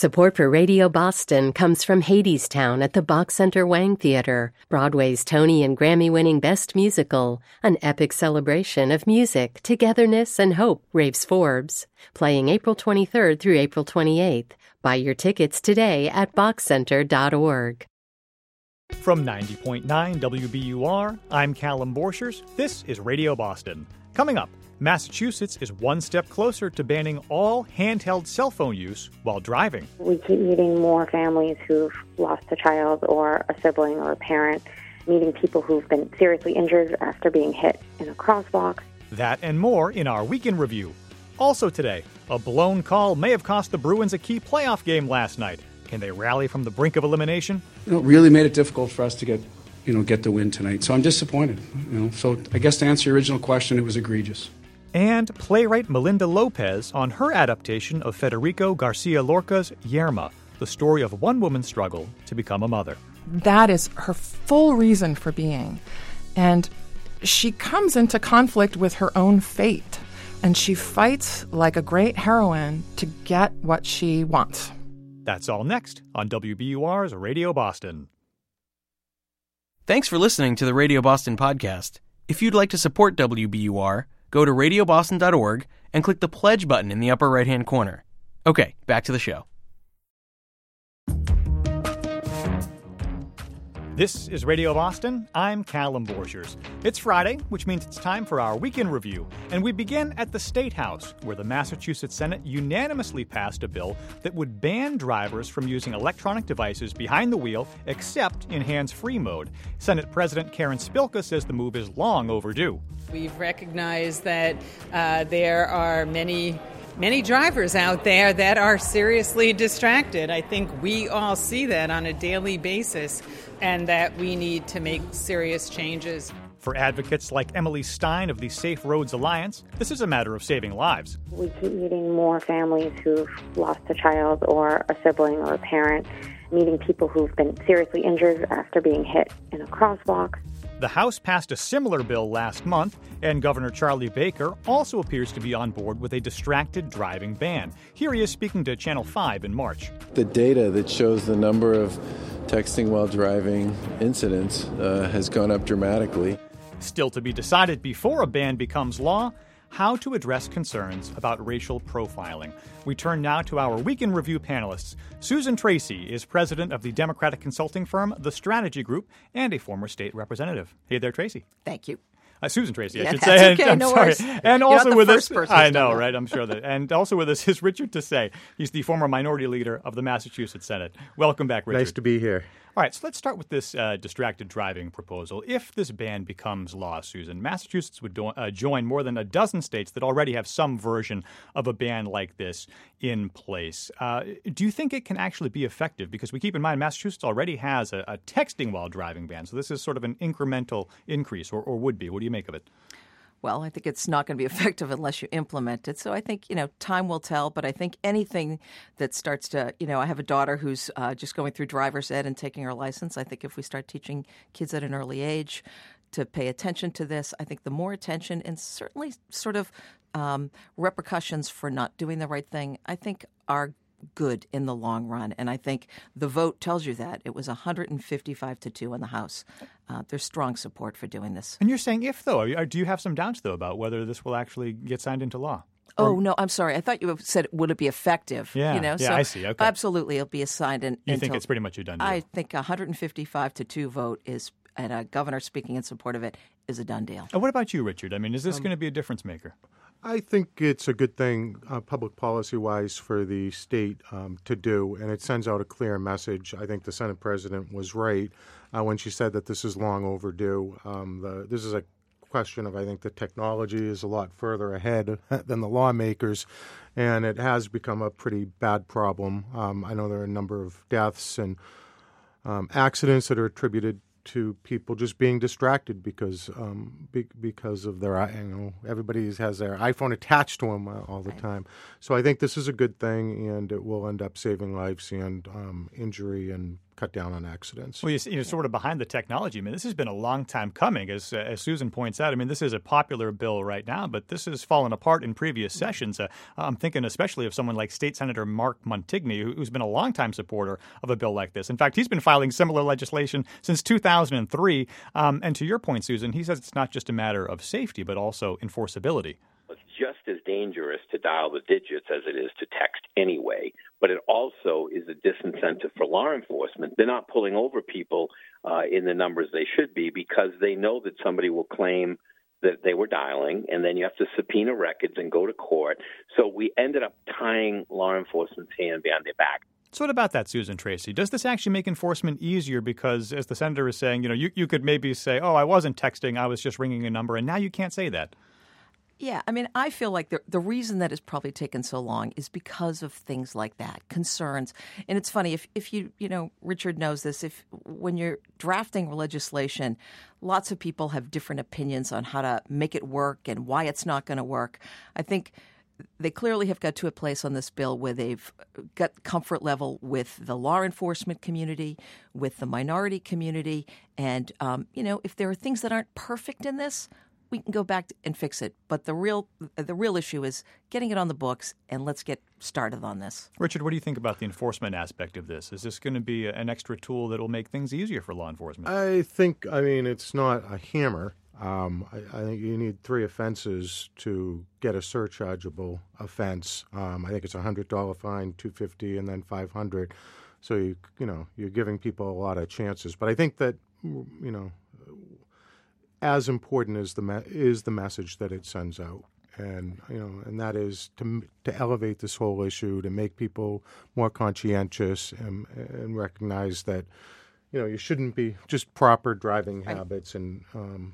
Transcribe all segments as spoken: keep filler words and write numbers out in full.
Support for Radio Boston comes from Hadestown at the Bach Center Wang Theater, Broadway's Tony and Grammy-winning Best Musical, an epic celebration of music, togetherness, and hope, raves Forbes. Playing April twenty-third through April twenty-eighth. Buy your tickets today at bach center dot org. From ninety point nine W B U R, I'm Callum Borchers. This is Radio Boston. Coming up, Massachusetts is one step closer to banning all handheld cell phone use while driving. We keep meeting more families who've lost a child or a sibling or a parent, meeting people who've been seriously injured after being hit in a crosswalk. That and more in our Weekend Review. Also today, a blown call may have cost the Bruins a key playoff game last night. Can they rally from the brink of elimination? You know, it really made it difficult for us to get, you know, get the win tonight. So I'm disappointed. You know, so I guess to answer your original question, it was egregious. And playwright Melinda Lopez on her adaptation of Federico Garcia Lorca's Yerma, the story of one woman's struggle to become a mother. That is her full reason for being. And she comes into conflict with her own fate. And she fights like a great heroine to get what she wants. That's all next on W B U R's Radio Boston. Thanks for listening to the Radio Boston podcast. If you'd like to support W B U R, go to radio boston dot org and click the pledge button in the upper right-hand corner. Okay, back to the show. This is Radio Boston. I'm Callum Borchers. It's Friday, which means it's time for our Weekend Review, and we begin at the State House, where the Massachusetts Senate unanimously passed a bill that would ban drivers from using electronic devices behind the wheel except in hands-free mode. Senate President Karen Spilka says the move is long overdue. We've recognized that uh, there are many Many drivers out there that are seriously distracted. I think we all see that on a daily basis, and that we need to make serious changes. For advocates like Emily Stein of the Safe Roads Alliance, this is a matter of saving lives. We keep meeting more families who've lost a child or a sibling or a parent, meeting people who've been seriously injured after being hit in a crosswalk. The House passed a similar bill last month, and Governor Charlie Baker also appears to be on board with a distracted driving ban. Here he is speaking to Channel five in March. The data that shows the number of texting while driving incidents uh, has gone up dramatically. Still to be decided before a ban becomes law, how to address concerns about racial profiling. We turn now to our Weekend Review panelists. Susan Tracy is president of the Democratic consulting firm The Strategy Group and a former state representative. Hey there, Tracy. Thank you. Uh, Susan Tracy, I yeah, should that's say. Okay, I'm no sorry. worries. And You're also not the with first us, person I who's know, done right? I'm sure that. And also with us is Richard Tassay. He's the former minority leader of the Massachusetts Senate. Welcome back, Richard. Nice to be here. All right, so let's start with this uh, distracted driving proposal. If this ban becomes law, Susan, Massachusetts would do- uh, join more than a dozen states that already have some version of a ban like this in place. Uh, do you think it can actually be effective? Because we keep in mind Massachusetts already has a, a texting while driving ban, so this is sort of an incremental increase, or, or would be. What do you make of it? Well, I think it's not going to be effective unless you implement it. So I think, you know, time will tell. But I think anything that starts to, you know, I have a daughter who's uh, just going through driver's ed and taking her license. I think if we start teaching kids at an early age to pay attention to this, I think the more attention and certainly sort of um, repercussions for not doing the right thing, I think are good in the long run. And I think the vote tells you that. It was one hundred fifty-five to two in the House. Uh, there's strong support for doing this. And you're saying if, though. Do you have some doubts, though, about whether this will actually get signed into law? Oh, no, I'm sorry. I thought you said, would it be effective? Yeah, you know? yeah so I see. Okay. Absolutely, it'll be assigned. In, you until, think it's pretty much a done deal? I think one hundred fifty-five to two vote is, and a governor speaking in support of it, is a done deal. And what about you, Richard? I mean, is this Um, going to be a difference maker? I think it's a good thing, uh, public policy-wise, for the state um, to do, and it sends out a clear message. I think the Senate president was right uh, when she said that this is long overdue. Um, the, this is a question of, I think, the technology is a lot further ahead than the lawmakers, and it has become a pretty bad problem. Um, I know there are a number of deaths and um, accidents that are attributed to people just being distracted because um, be, because of their, you know, everybody has their iPhone attached to them uh, all the time. So I think this is a good thing, and it will end up saving lives and um, injury and cut down on accidents. Well, you see, you're sort of behind the technology. I mean, this has been a long time coming, as uh, as Susan points out. I mean, this is a popular bill right now, but this has fallen apart in previous sessions. Uh, I'm thinking especially of someone like State Senator Mark Montigny, who, who's been a longtime supporter of a bill like this. In fact, he's been filing similar legislation since two thousand three. Um, and to your point, Susan, he says it's not just a matter of safety, but also enforceability. It's just as dangerous to dial the digits as it is to text anyway, but it also is a disincentive for law enforcement. They're not pulling over people uh, in the numbers they should be because they know that somebody will claim that they were dialing, and then you have to subpoena records and go to court. So we ended up tying law enforcement's hand behind their back. So what about that, Susan Tracy? Does this actually make enforcement easier? Because as the senator is saying, you know, you, you could maybe say, oh, I wasn't texting, I was just ringing a number, and now you can't say that. Yeah, I mean, I feel like the the reason that it's probably taken so long is because of things like that, concerns. And it's funny, if, if you, you know, Richard knows this, if when you're drafting legislation, lots of people have different opinions on how to make it work and why it's not going to work. I think they clearly have got to a place on this bill where they've got comfort level with the law enforcement community, with the minority community. And, um, you know, if there are things that aren't perfect in this, we can go back and fix it. But the real the real issue is getting it on the books, and let's get started on this. Richard, what do you think about the enforcement aspect of this? Is this going to be an extra tool that will make things easier for law enforcement? I think, I mean, it's not a hammer. Um, I, I think you need three offenses to get a surchargeable offense. Um, I think it's a one hundred dollars fine, two hundred fifty dollars, and then five hundred dollars. So, you, you know, you're giving people a lot of chances. But I think that, you know, as important as the me- is the message that it sends out, and you know, and that is to to elevate this whole issue, to make people more conscientious and, and recognize that, you know, you shouldn't be just proper driving habits and. Um,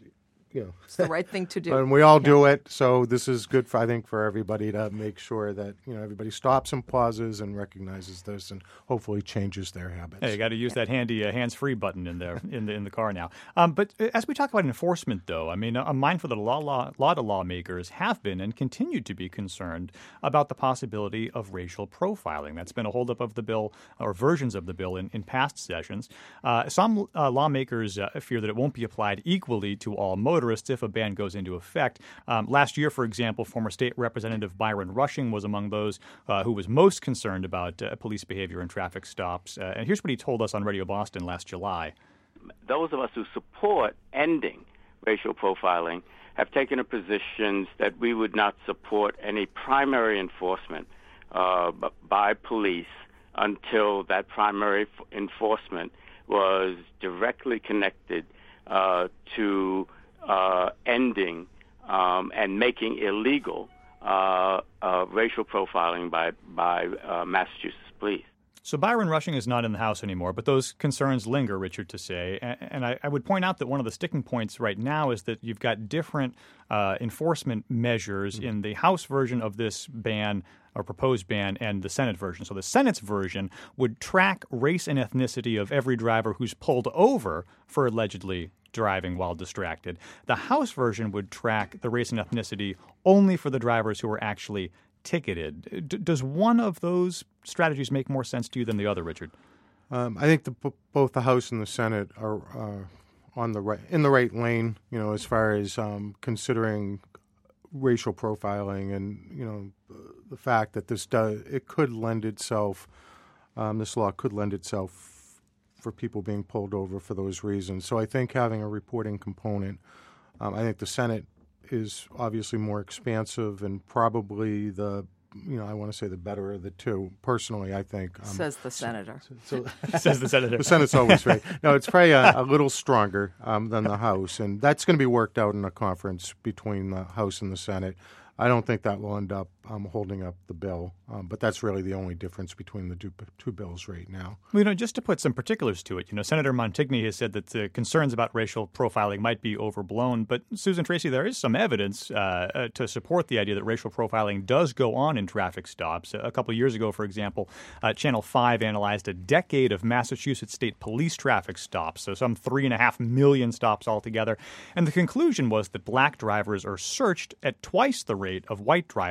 You know, it's the right thing to do, and we all yeah. do it. So this is good, for, I think, for everybody to make sure that, you know, everybody stops and pauses and recognizes this, and hopefully changes their habits. Hey, you got to use yeah. that handy uh, hands-free button in there in the in the car now. Um, but as we talk about enforcement, though, I mean, I'm mindful that a lot, law, lot of lawmakers have been and continue to be concerned about the possibility of racial profiling. That's been a holdup of the bill, or versions of the bill, in, in past sessions. Uh, some uh, lawmakers uh, fear that it won't be applied equally to all motorists if a ban goes into effect. Um, last year, for example, former State Representative Byron Rushing was among those uh, who was most concerned about uh, police behavior in traffic stops. Uh, and here's what he told us on Radio Boston last July. Those of us who support ending racial profiling have taken a position that we would not support any primary enforcement uh, by police until that primary f- enforcement was directly connected uh, to Uh, ending um, and making illegal uh, uh, racial profiling by by uh, Massachusetts police. So Byron Rushing is not in the House anymore, but those concerns linger, Richard, to say. And, and I, I would point out that one of the sticking points right now is that you've got different uh, enforcement measures mm-hmm. in the House version of this ban, or proposed ban, and the Senate version. So the Senate's version would track race and ethnicity of every driver who's pulled over for allegedly driving while distracted. The House version would track the race and ethnicity only for the drivers who are actually ticketed. D- does one of those strategies make more sense to you than the other, Richard? Um, I think the, both the House and the Senate are uh, on the right in the right lane. You know, as far as um, considering racial profiling, and you know, the fact that this does it could lend itself. Um, this law could lend itself for people being pulled over for those reasons. So I think having a reporting component, um, I think the Senate is obviously more expansive and probably the, you know, I want to say the better of the two. Personally, I think. Um, Says the senator. So, so, Says the senator. The Senate's always right. No, it's probably a, a little stronger um, than the House, and that's going to be worked out in a conference between the House and the Senate. I don't think that will end up um, holding up the bill, um, but that's really the only difference between the two, two bills right now. Well, you know, just to put some particulars to it, you know, Senator Montigny has said that the concerns about racial profiling might be overblown, but Susan Tracy, there is some evidence uh, uh, to support the idea that racial profiling does go on in traffic stops. A couple of years ago, for example, uh, Channel five analyzed a decade of Massachusetts State Police traffic stops, so some three and a half million stops altogether, and the conclusion was that black drivers are searched at twice the rate of white drivers,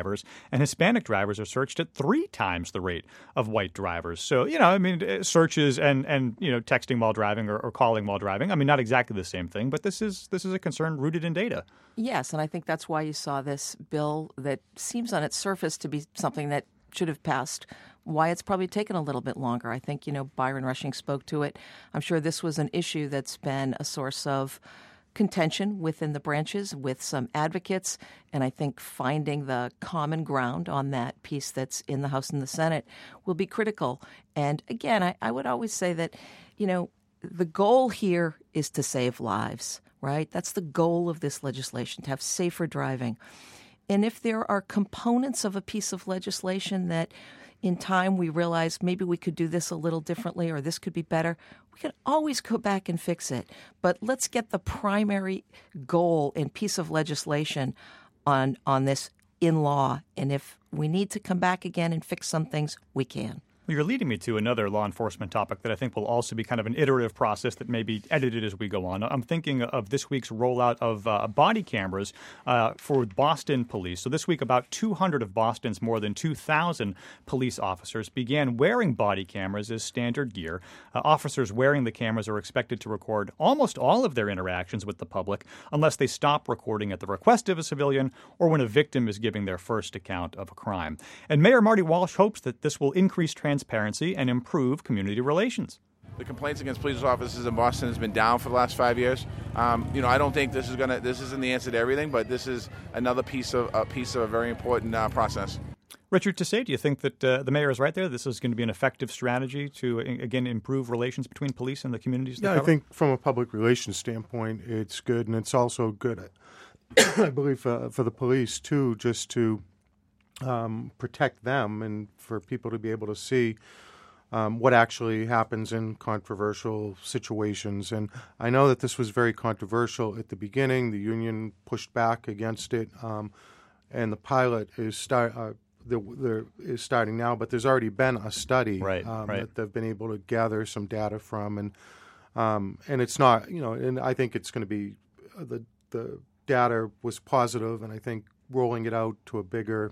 and Hispanic drivers are searched at three times the rate of white drivers. So, you know, I mean, searches and, and you know, texting while driving or, or calling while driving, I mean, not exactly the same thing, but this is this is a concern rooted in data. Yes, and I think that's why you saw this bill that seems on its surface to be something that should have passed, why it's probably taken a little bit longer. I think, you know, Byron Rushing spoke to it. I'm sure this was an issue that's been a source of contention within the branches with some advocates, and I think finding the common ground on that piece that's in the House and the Senate will be critical. And again, I, I would always say that, you know, the goal here is to save lives, right? That's the goal of this legislation, to have safer driving. And if there are components of a piece of legislation that in time we realize maybe we could do this a little differently or this could be better, we can always go back and fix it. But let's get the primary goal and piece of legislation on, on this in law. And if we need to come back again and fix some things, we can. Well, you're leading me to another law enforcement topic that I think will also be kind of an iterative process that may be edited as we go on. I'm thinking of this week's rollout of uh, body cameras uh, for Boston police. So this week, about two hundred of Boston's more than two thousand police officers began wearing body cameras as standard gear. Uh, officers wearing the cameras are expected to record almost all of their interactions with the public unless they stop recording at the request of a civilian or when a victim is giving their first account of a crime. And Mayor Marty Walsh hopes that this will increase transparency transparency and improve community relations. The complaints against police officers in Boston has been down for the last five years. Um, you know, I don't think this is gonna. This isn't the answer to everything, but this is another piece of a piece of a very important uh, process. Richard Tassé, do you think that uh, the mayor is right there? This is going to be an effective strategy to, again, improve relations between police and the communities? Yeah, I think from a public relations standpoint, it's good, and it's also good, I believe, uh, for the police too, just to Um, protect them and for people to be able to see um, what actually happens in controversial situations. And I know that this was very controversial at the beginning. The union pushed back against it, um, and the pilot is start uh, the, the, is starting now. But there's already been a study right, um, right. that they've been able to gather some data from, and um, and it's not, you know, and I think it's going to be uh, the the data was positive, and I think rolling it out to a bigger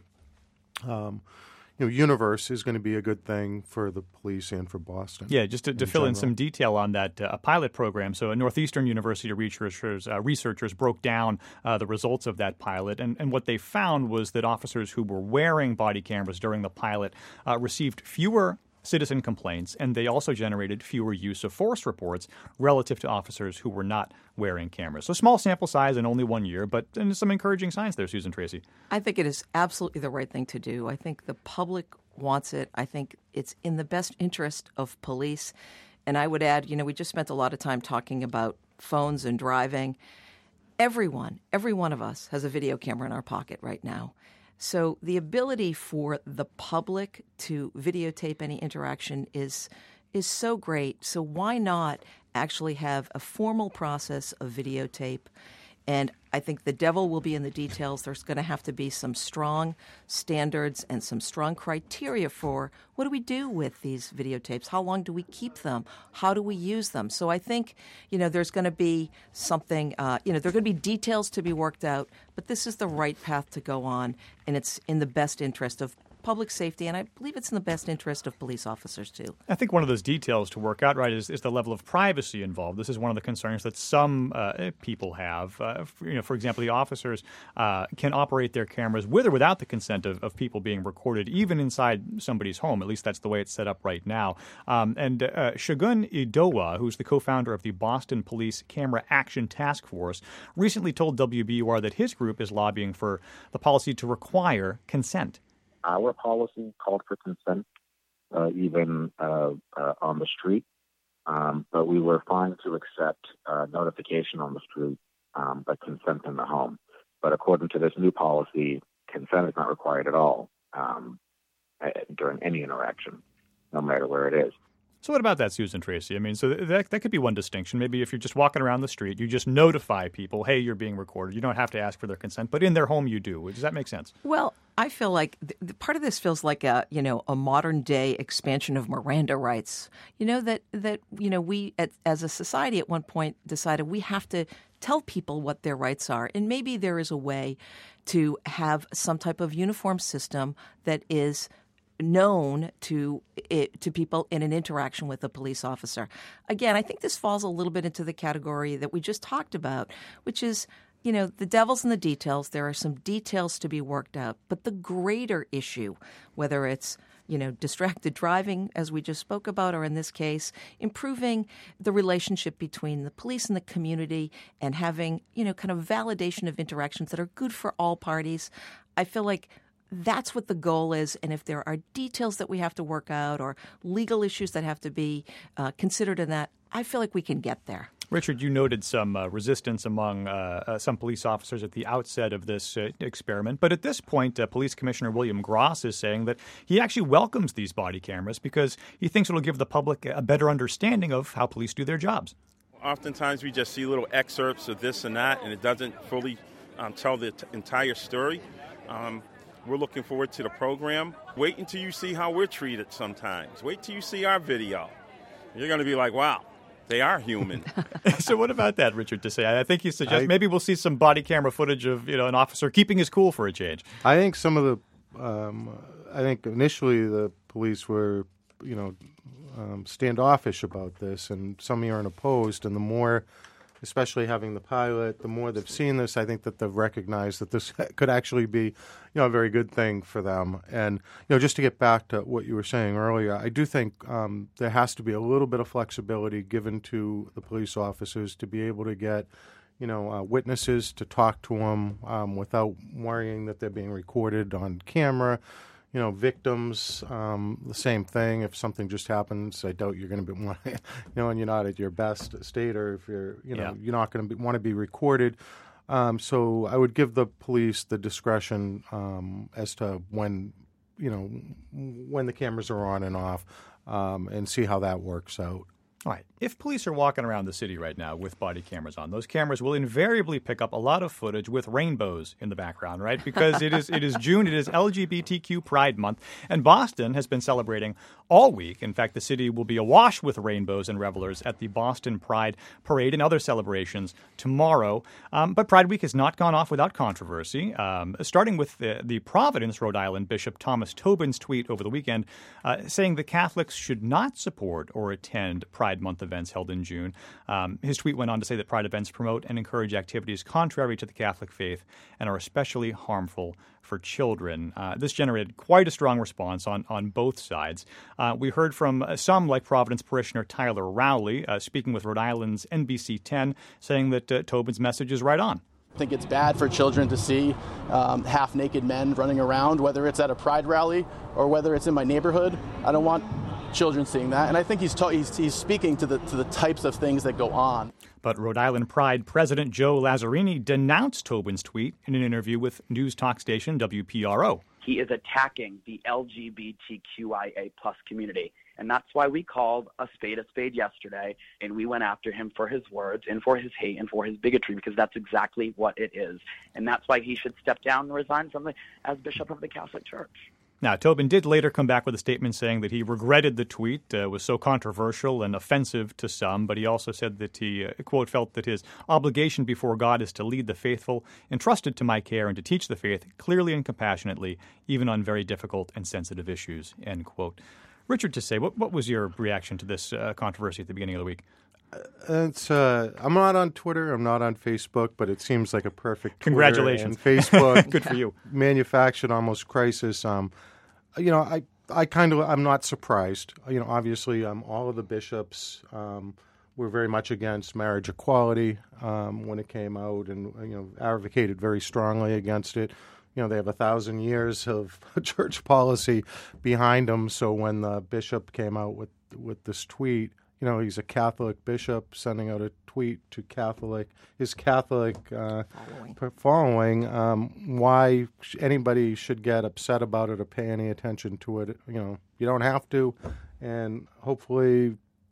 Um, you know, universe is going to be a good thing for the police and for Boston. Yeah, just to, to fill general. in some detail on that, uh, a pilot program. So a Northeastern University researchers, uh, researchers broke down uh, the results of that pilot, and, and what they found was that officers who were wearing body cameras during the pilot uh, received fewer citizen complaints, and they also generated fewer use of force reports relative to officers who were not wearing cameras. So small sample size in only one year, but and some encouraging signs there, Susan Tracy. I think it is absolutely the right thing to do. I think the public wants it. I think it's in the best interest of police. And I would add, you know, we just spent a lot of time talking about phones and driving. Everyone, every one of us has a video camera in our pocket right now. So the ability for the public to videotape any interaction is is so great. So why not actually have a formal process of videotape? And I think the devil will be in the details. There's going to have to be some strong standards and some strong criteria for what do we do with these videotapes? How long do we keep them? How do we use them? So I think, you know, there's going to be something, uh, you know, there are going to be details to be worked out, but this is the right path to go on, and it's in the best interest of public safety, and I believe it's in the best interest of police officers, too. I think one of those details to work out, right, is, is the level of privacy involved. This is one of the concerns that some uh, people have. Uh, for, you know, for example, the officers uh, can operate their cameras with or without the consent of, of people being recorded, even inside somebody's home. At least that's the way it's set up right now. Um, and uh, Shagun Idowa, who's the co-founder of the Boston Police Camera Action Task Force, recently told W B U R that his group is lobbying for the policy to require consent. Our policy called for consent, uh, even uh, uh, on the street, um, but we were fine to accept uh, notification on the street, um, but consent in the home. But according to this new policy, consent is not required at all um, during any interaction, no matter where it is. So what about that, Susan Tracy? I mean, so that that could be one distinction. Maybe if you're just walking around the street, you just notify people, hey, you're being recorded. You don't have to ask for their consent, but in their home you do. Does that make sense? Well, I feel like th- th- part of this feels like a, you know, a modern day expansion of Miranda rights. You know, that, that you know, we at, as a society at one point decided we have to tell people what their rights are. And maybe there is a way to have some type of uniform system that is known to it, to people in an interaction with a police officer. Again, I think this falls a little bit into the category that we just talked about, which is, you know, the devil's in the details. There are some details to be worked out. But the greater issue, whether it's, you know, distracted driving, as we just spoke about, or in this case, improving the relationship between the police and the community and having, you know, kind of validation of interactions that are good for all parties. I feel like that's what the goal is. And if there are details that we have to work out or legal issues that have to be uh, considered in that, I feel like we can get there. Richard, you noted some uh, resistance among uh, uh, some police officers at the outset of this uh, experiment. But at this point, uh, Police Commissioner William Gross is saying that he actually welcomes these body cameras because he thinks it'll give the public a better understanding of how police do their jobs. Oftentimes we just see little excerpts of this and that, and it doesn't fully um, tell the t- entire story. Um, We're looking forward to the program. Wait until you see how we're treated sometimes. Wait till you see our video. You're going to be like, wow, they are human. So what about that, Richard, to say? I think you suggest I, maybe we'll see some body camera footage of, you know, an officer keeping his cool for a change. I think some of the, um, I think initially the police were, you know, um, standoffish about this, and some aren't opposed, and the more, especially having the pilot, the more they've seen this, I think that they've recognized that this could actually be, you know, a very good thing for them. And, you know, just to get back to what you were saying earlier, I do think um, there has to be a little bit of flexibility given to the police officers to be able to get, you know, uh, witnesses to talk to them um, without worrying that they're being recorded on camera. You know, victims, um, the same thing. If something just happens, I doubt you're going to be, you know, and you're not at your best state, or if you're, you know, yeah. you're not going to want to be recorded. Um, so I would give the police the discretion um, as to when, you know, when the cameras are on and off, um, and see how that works out. All right. If police are walking around the city right now with body cameras on, those cameras will invariably pick up a lot of footage with rainbows in the background, right? Because it is it is June, it is L G B T Q Pride Month, and Boston has been celebrating all week. In fact, the city will be awash with rainbows and revelers at the Boston Pride Parade and other celebrations tomorrow. Um, but Pride Week has not gone off without controversy, um, starting with the, the Providence, Rhode Island Bishop Thomas Tobin's tweet over the weekend uh, saying that Catholics should not support or attend Pride Month events held in June. Um, his tweet went on to say that Pride events promote and encourage activities contrary to the Catholic faith and are especially harmful for children. Uh, this generated quite a strong response on, on both sides. Uh, we heard from some, like Providence parishioner Tyler Rowley, uh, speaking with Rhode Island's N B C ten, saying that uh, Tobin's message is right on. I think it's bad for children to see um, half-naked men running around, whether it's at a Pride rally or whether it's in my neighborhood. I don't want children seeing that, and I think he's, ta- he's he's speaking to the to the types of things that go on. But Rhode Island Pride President Joe Lazzarini denounced Tobin's tweet in an interview with news talk station W P R O. He is attacking the L G B T Q I A plus community, and that's why we called a spade a spade yesterday, and we went after him for his words and for his hate and for his bigotry, because that's exactly what it is, and that's why he should step down and resign from the as Bishop of the Catholic Church. Now, Tobin did later come back with a statement saying that he regretted the tweet, uh, was so controversial and offensive to some, but he also said that he, uh, quote, felt that his obligation before God is to lead the faithful, entrusted to my care, and to teach the faith clearly and compassionately, even on very difficult and sensitive issues, end quote. Richard Tassé, what, what was your reaction to this uh, controversy at the beginning of the week? It's. Uh, I'm not on Twitter. I'm not on Facebook, but it seems like a perfect. Congratulations, Twitter and Facebook. Good for you. Manufactured almost crisis. Um, you know, I, I kind of, I'm not surprised. You know, obviously, um, all of the bishops um, were very much against marriage equality um, when it came out, and you know, advocated very strongly against it. You know, they have a thousand years of church policy behind them. So when the bishop came out with with this tweet. You know, he's a Catholic bishop sending out a tweet to Catholic, his Catholic uh, following, following um, why anybody should get upset about it or pay any attention to it. You know, you don't have to. And hopefully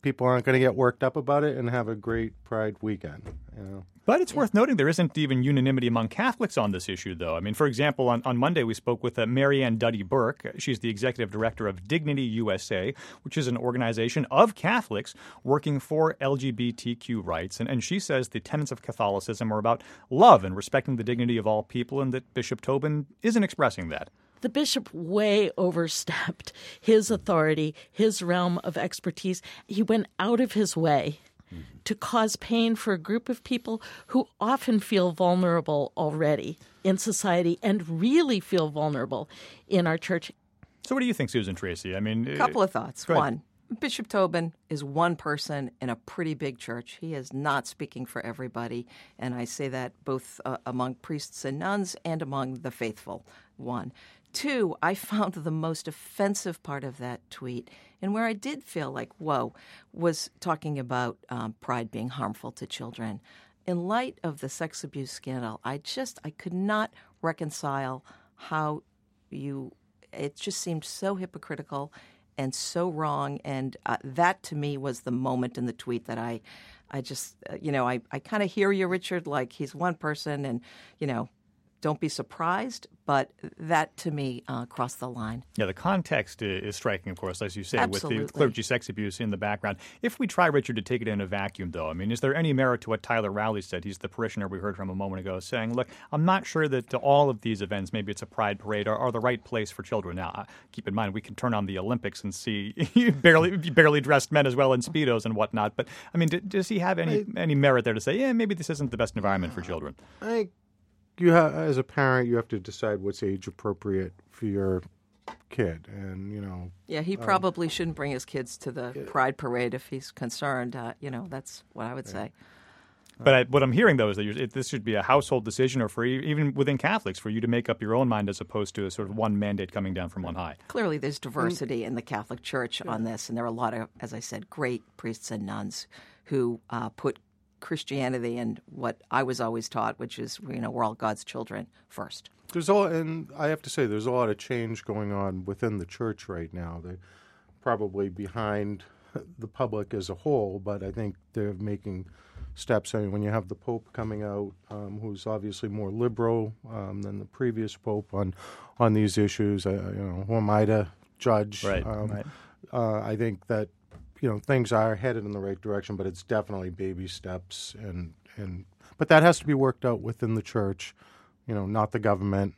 people aren't going to get worked up about it and have a great Pride weekend. You know. But it's yeah. worth noting there isn't even unanimity among Catholics on this issue, though. I mean, for example, on, on Monday we spoke with uh, Marianne Duddy-Burke. She's the executive director of Dignity U S A, which is an organization of Catholics working for L G B T Q rights. And, and she says the tenets of Catholicism are about love and respecting the dignity of all people, and that Bishop Tobin isn't expressing that. The bishop way overstepped his authority, his realm of expertise. He went out of his way to cause pain for a group of people who often feel vulnerable already in society and really feel vulnerable in our church. So what do you think, Susan Tracy? I mean, a couple of thoughts. One, Bishop Tobin is one person in a pretty big church. He is not speaking for everybody, and I say that both uh, among priests and nuns and among the faithful. One. Two, I found the most offensive part of that tweet, and where I did feel like, whoa, was talking about um, pride being harmful to children. In light of the sex abuse scandal, I just, I could not reconcile how you, it just seemed so hypocritical and so wrong, and uh, that to me was the moment in the tweet that I, I just, uh, you know, I, I kind of hear you, Richard, like he's one person and, you know, don't be surprised, but that, to me, uh, crossed the line. Yeah, the context is striking, of course, as you say, Absolutely. with the clergy sex abuse in the background. If we try, Richard, to take it in a vacuum, though, I mean, is there any merit to what Tyler Rowley said? He's the parishioner we heard from a moment ago, saying, look, I'm not sure that all of these events, maybe it's a pride parade, are, are the right place for children. Now, keep in mind, we can turn on the Olympics and see barely barely dressed men as well in Speedos and whatnot. But, I mean, d- does he have any, I, any merit there to say, yeah, maybe this isn't the best environment for children? I You have, as a parent, you have to decide what's age appropriate for your kid, and you know. Yeah, he probably um, shouldn't bring his kids to the yeah. Pride Parade if he's concerned. Uh, you know, that's what I would say. But I, what I'm hearing, though, is that you're, it, this should be a household decision, or for even within Catholics, for you to make up your own mind as opposed to a sort of one mandate coming down from on high. Clearly, there's diversity mm. in the Catholic Church yeah. on this, and there are a lot of, as I said, great priests and nuns who uh, put Christianity and what I was always taught, which is, you know, we're all God's children first. There's all, and I have to say, there's a lot of change going on within the church right now. They're probably behind the public as a whole, but I think they're making steps. I mean, when you have the Pope coming out, um, who's obviously more liberal um, than the previous Pope on on these issues, uh, you know, who am I to judge? Right. Um, right. Uh, I think that. You know, things are headed in the right direction, but it's definitely baby steps, and, and but that has to be worked out within the church, you know, not the government.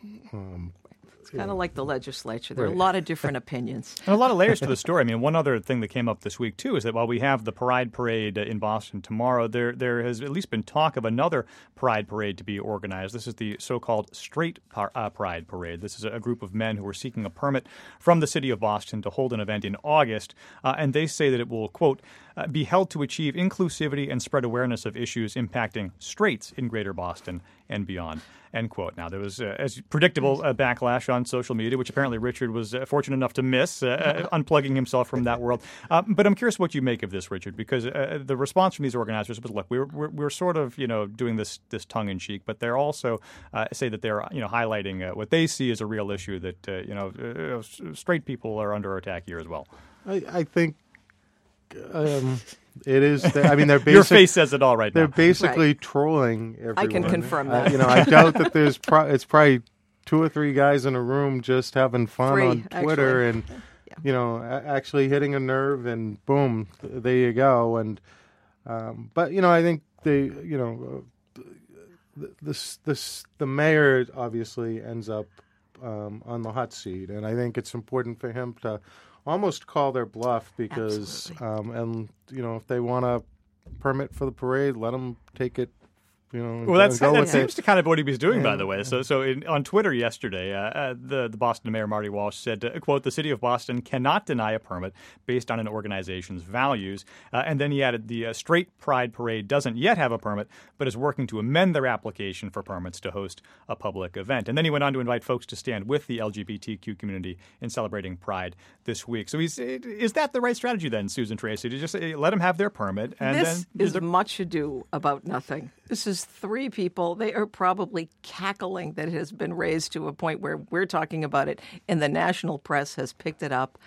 Um, it's kind of like the legislature. There right. are a lot of different opinions. And a lot of layers to the story. I mean, one other thing that came up this week, too, is that while we have the Pride Parade in Boston tomorrow, there there has at least been talk of another Pride Parade to be organized. This is the so-called Straight par- uh, Pride Parade. This is a group of men who are seeking a permit from the city of Boston to hold an event in August, uh, and they say that it will, quote, uh, be held to achieve inclusivity and spread awareness of issues impacting straights in Greater Boston and beyond, end quote. Now, there was, uh, as predictable, a backlash on social media, which apparently Richard was uh, fortunate enough to miss, uh, uh, unplugging himself from that world. Uh, but I'm curious what you make of this, Richard, because uh, the response from these organizers was, look, we're, we're, we're sort of, you know, doing this this tongue-in-cheek, but they're also uh, say that they're, you know, highlighting uh, what they see as a real issue, that, uh, you know, uh, straight people are under attack here as well. I, I think um, it is. I mean, they're basic, your face says it all right they're now. They're basically right. trolling everyone. I can confirm that. Uh, you know, I doubt that there's. Pro- it's probably two or three guys in a room just having fun three, on Twitter actually. and yeah. you know a- actually hitting a nerve, and boom, there you go. And um, but you know, I think they, you know, uh, this this the mayor obviously ends up um, on the hot seat, and I think it's important for him to almost call their bluff, because um, and you know, if they want a permit for the parade, let them take it. You know, well, that's, that seems it. to kind of what he was doing, yeah. by the way. So, so in, on Twitter yesterday, uh, uh, the the Boston Mayor Marty Walsh said, uh, "quote: The city of Boston cannot deny a permit based on an organization's values." Uh, and then he added, "The uh, Straight Pride Parade doesn't yet have a permit, but is working to amend their application for permits to host a public event." And then he went on to invite folks to stand with the L G B T Q community in celebrating Pride this week. So, he's is that the right strategy then, Susan Tracy, to just uh, let them have their permit? And this then is there... much ado about nothing. This is three people. They are probably cackling that it has been raised to a point where we're talking about it and the national press has picked it up.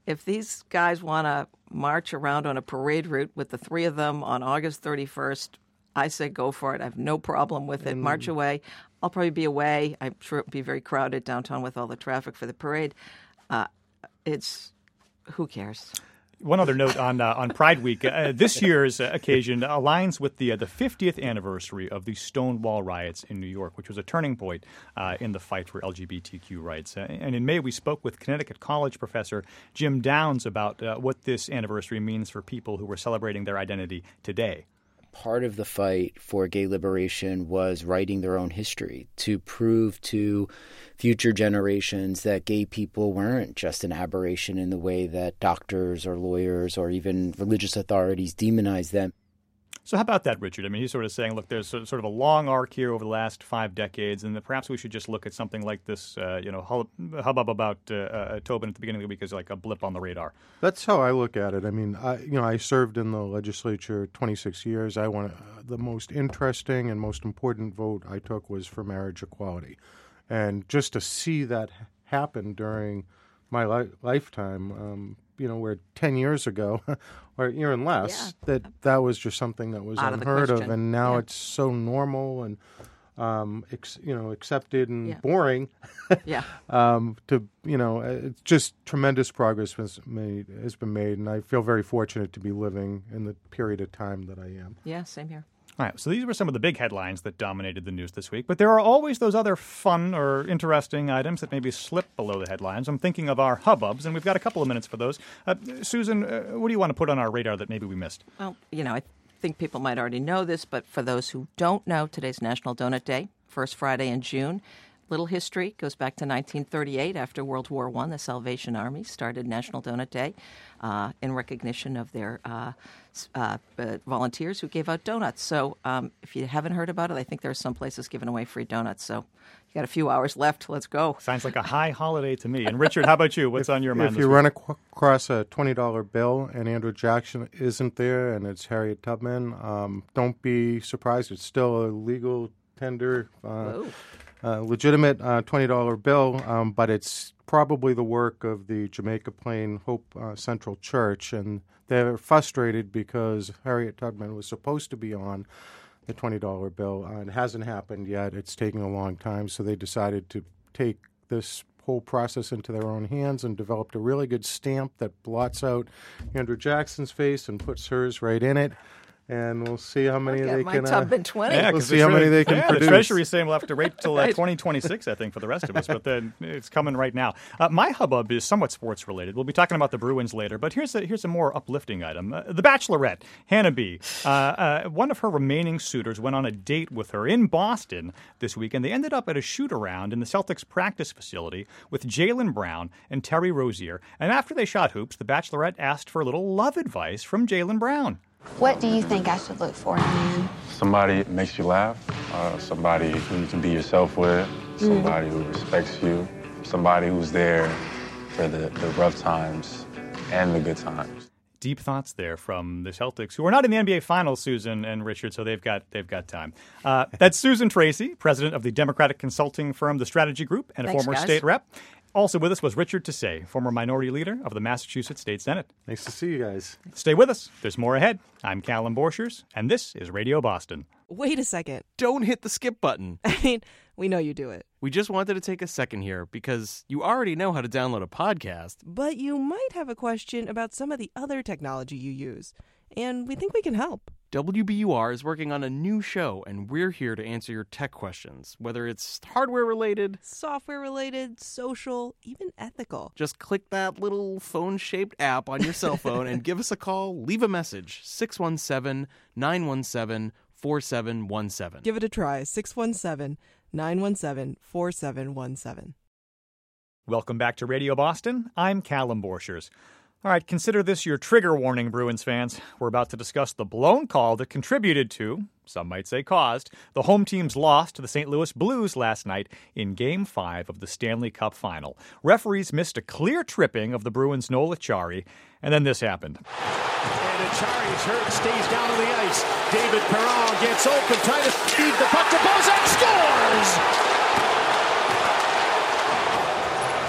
if these guys want to march around on a parade route with the three of them on August thirty-first, I say go for it. I have no problem with it. Mm. March away. I'll probably be away. I'm sure it'll be very crowded downtown with all the traffic for the parade. Uh, it's, who cares? One other note on uh, on Pride Week. Uh, this year's uh, occasion aligns with the uh, the fiftieth anniversary of the Stonewall riots in New York, which was a turning point uh, in the fight for L G B T Q rights. Uh, and in May, we spoke with Connecticut College professor Jim Downs about uh, what this anniversary means for people who were celebrating their identity today. Part of the fight for gay liberation was writing their own history to prove to future generations that gay people weren't just an aberration in the way that doctors or lawyers or even religious authorities demonize them. So how about that, Richard? I mean, he's sort of saying, look, there's sort of a long arc here over the last five decades, and that perhaps we should just look at something like this, uh, you know, hubbub about uh, uh, Tobin at the beginning of the week as like a blip on the radar. That's how I look at it. I mean, I, you know, I served in the legislature twenty-six years. I want uh, the most interesting and most important vote I took was for marriage equality. And just to see that happen during my li- lifetime, um, you know, where ten years ago, or even less, yeah. that that was just something that was Out unheard of, of, and now yeah. it's so normal and, um, ex, you know, accepted and yeah. boring. yeah. Um, to you know, it's just tremendous progress has made has been made, and I feel very fortunate to be living in the period of time that I am. Yeah, same here. All right, so these were some of the big headlines that dominated the news this week, but there are always those other fun or interesting items that maybe slip below the headlines. I'm thinking of our hubbubs, and we've got a couple of minutes for those. Uh, Susan, uh, what do you want to put on our radar that maybe we missed? Well, you know, I think people might already know this, but for those who don't know, today's National Donut Day, first Friday in June. Little history goes back to nineteen thirty-eight. After World War One, the Salvation Army started National Donut Day uh, in recognition of their uh, uh, uh, volunteers who gave out donuts. So um, if you haven't heard about it, I think there are some places giving away free donuts. So you got a few hours left. Let's go. Sounds like a high holiday to me. And Richard, how about you? What's if, on your mind? If you run ac- across a twenty dollar bill and Andrew Jackson isn't there and it's Harriet Tubman, um, don't be surprised. It's still a legal tender. Uh, Uh, legitimate uh, twenty dollar bill, um, but it's probably the work of the Jamaica Plain Hope uh, Central Church, and they're frustrated because Harriet Tubman was supposed to be on the twenty dollar bill. Uh, it hasn't happened yet. It's taking a long time, so they decided to take this whole process into their own hands and developed a really good stamp that blots out Andrew Jackson's face and puts hers right in it. And we'll see how many they my can. Tubman uh, twenty. Yeah, we'll see how many they can yeah, produce. The Treasury is saying we'll have to wait until uh, twenty twenty-six, I think, for the rest of us. But then it's coming right now. Uh, my hubbub is somewhat sports related. We'll be talking about the Bruins later. But here's a here's a more uplifting item. Uh, the Bachelorette, Hannah B. Uh, uh, one of her remaining suitors went on a date with her in Boston this week, and they ended up at a shoot around in the Celtics practice facility with Jaylen Brown and Terry Rozier. And after they shot hoops, the Bachelorette asked for a little love advice from Jaylen Brown. What do you think I should look for in a man? Somebody that makes you laugh, uh, somebody who you can be yourself with, somebody mm-hmm. who respects you, somebody who's there for the, the rough times and the good times. Deep thoughts there from the Celtics, who are not in the N B A Finals, Susan and Richard, so they've got they've got time. Uh, that's Susan Tracy, president of the Democratic consulting firm The Strategy Group and a Thanks, former guys. state rep. Also with us was Richard Tassay, former minority leader of the Massachusetts State Senate. Nice to see you guys. Stay with us. There's more ahead. I'm Callum Borchers, and this is Radio Boston. Wait a second. Don't hit the skip button. I mean, we know you do it. We just wanted to take a second here because you already know how to download a podcast. But you might have a question about some of the other technology you use, and we think we can help. W B U R is working on a new show, and we're here to answer your tech questions, whether it's hardware-related, software-related, social, even ethical. Just click that little phone-shaped app on your cell phone and give us a call. Leave a message, six one seven, nine one seven, four seven one seven. Give it a try, six one seven, nine one seven, four seven one seven. Welcome back to Radio Boston. I'm Callum Borchers. All right, consider this your trigger warning, Bruins fans. We're about to discuss the blown call that contributed to, some might say caused, the home team's loss to the Saint Louis Blues last night in Game five of the Stanley Cup Final. Referees missed a clear tripping of the Bruins' Noel Acciari, and then this happened. And Acciari's hurt, stays down on the ice. David Perron gets open, trying to feed the puck to Bozak, scores!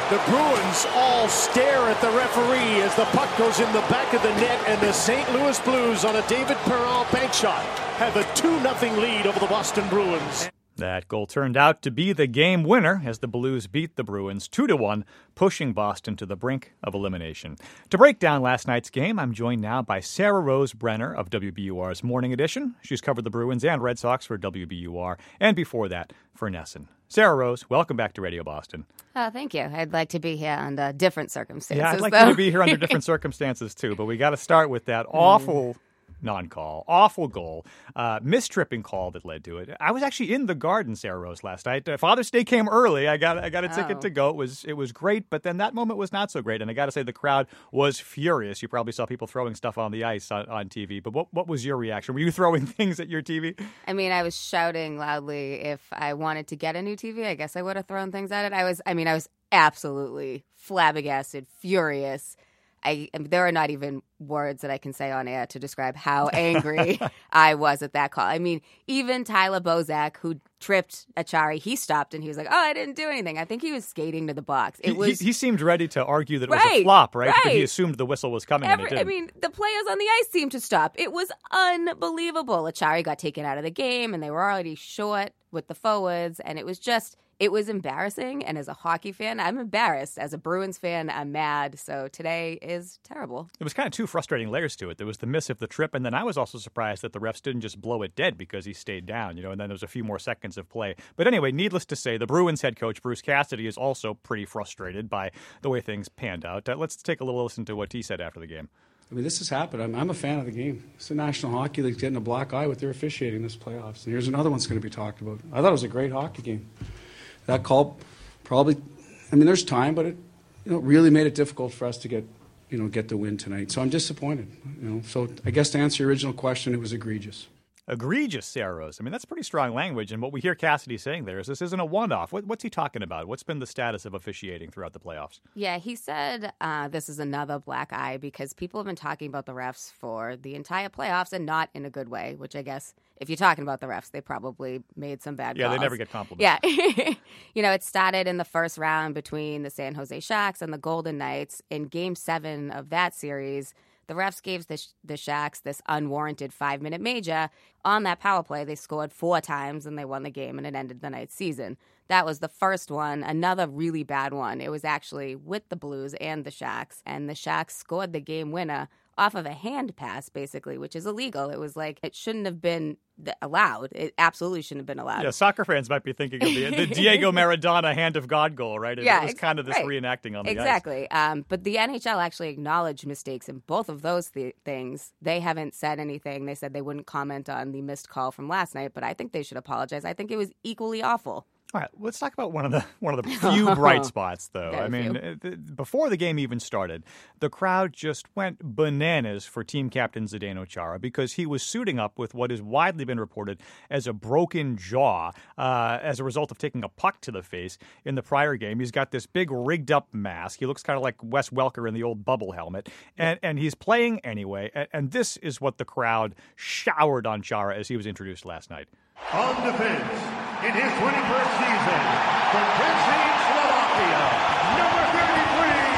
The Bruins all stare at the referee as the puck goes in the back of the net, and the Saint Louis Blues on a David Perron bank shot have a two nothing lead over the Boston Bruins. That goal turned out to be the game winner as the Blues beat the Bruins two to one, pushing Boston to the brink of elimination. To break down last night's game, I'm joined now by Sarah Rose Brenner of W B U R's Morning Edition. She's covered the Bruins and Red Sox for W B U R, and before that, for Nesson. Sarah Rose, welcome back to Radio Boston. Oh, thank you. I'd like to be here under different circumstances. Yeah, I'd like though. you to be here under different circumstances, too, but we got to start with that awful non-call, awful goal, uh, mistripping call that led to it. I was actually in the Garden, Sarah Rose, last night. Uh, Father's Day came early. I got I got a ticket Oh. to go. It was it was great, but then that moment was not so great. And I got to say, the crowd was furious. You probably saw people throwing stuff on the ice on, on T V. But what what was your reaction? Were you throwing things at your T V? I mean, I was shouting loudly. If I wanted to get a new T V, I guess I would have thrown things at it. I was, I mean, I was absolutely flabbergasted, furious. I, I mean, there are not even words that I can say on air to describe how angry I was at that call. I mean, even Tyler Bozak, who tripped Achari, he stopped and he was like, "Oh, I didn't do anything." I think he was skating to the box. It He, was he, he seemed ready to argue that it was Right, a flop, right? But he right. assumed the whistle was coming, Every, and it I didn't. mean, the players on the ice seemed to stop. It was unbelievable. Achari got taken out of the game, and they were already short with the forwards, and it was just, it was embarrassing. And as a hockey fan, I'm embarrassed. As a Bruins fan, I'm mad. So today is terrible. It was kind of two frustrating layers to it. There was the miss of the trip, and then I was also surprised that the refs didn't just blow it dead because he stayed down, you know, and then there was a few more seconds of play. But anyway, needless to say, the Bruins head coach, Bruce Cassidy, is also pretty frustrated by the way things panned out. Uh, let's take a little listen to what he said after the game. I mean, this has happened. I'm, I'm a fan of the game. It's the National Hockey League's getting a black eye with their officiating this playoffs. And here's another one that's going to be talked about. I thought it was a great hockey game. That call probably, I mean, there's time, but it, you know, really made it difficult for us to get, you know, get the win tonight. So I'm disappointed. You know, so I guess to answer your original question, it was egregious. Egregious, Sarah Rose. I mean, that's pretty strong language. And what we hear Cassidy saying there is this isn't a one-off. What, what's he talking about? What's been the status of officiating throughout the playoffs? Yeah, he said uh, this is another black eye because people have been talking about the refs for the entire playoffs and not in a good way, which I guess if you're talking about the refs, they probably made some bad Yeah, calls. they never get compliments. Yeah. You know, it started in the first round between the San Jose Sharks and the Golden Knights. In game seven of that series, the refs gave the, the Sharks this unwarranted five-minute major. On that power play, they scored four times, and they won the game, and it ended the night's season. That was the first one. Another really bad one. It was actually with the Blues and the Sharks, and the Sharks scored the game winner off of a hand pass, basically, which is illegal. It was like, it shouldn't have been th- allowed. It absolutely shouldn't have been allowed. Yeah, soccer fans might be thinking of the, the Diego Maradona hand of God goal, right? It, Yeah, it was kind of this right. reenacting on the ice. Exactly. Um, but the N H L actually acknowledged mistakes in both of those th- things. They haven't said anything. They said they wouldn't comment on the missed call from last night, but I think they should apologize. I think it was equally awful. All right, let's talk about one of the one of the few bright spots, though. Very I mean, few. uh, th- before the game even started, the crowd just went bananas for team captain Zdeno Chara because he was suiting up with what has widely been reported as a broken jaw uh, as a result of taking a puck to the face in the prior game. He's got this big rigged up mask. He looks kind of like Wes Welker in the old bubble helmet, and and he's playing anyway. And, and this is what the crowd showered on Chara as he was introduced last night. On defense, in his twenty-first season, from Prince Slovakia, number thirty-three,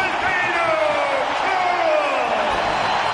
Zdeno Chara!